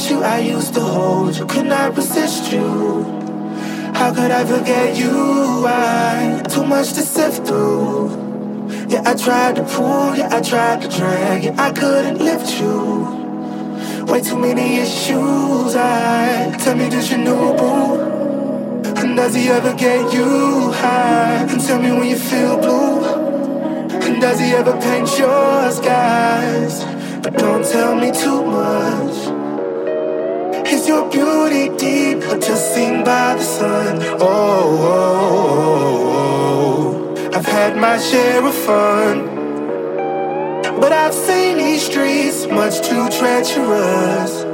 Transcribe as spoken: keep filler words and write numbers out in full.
miss you, I used to hold you, could not resist you. How could I forget you? I too much to sift through. Yeah, I tried to pull, yeah, I tried to drag, yeah, I couldn't lift you. Way too many issues. I tell me, does your new boo? And does he ever get you high? And tell me when you feel blue. And does he ever paint your skies? But don't tell me too much. Is your beauty deep or just seen by the sun? Oh, oh, oh, oh. I've had my share of fun, but I've seen these streets much too treacherous.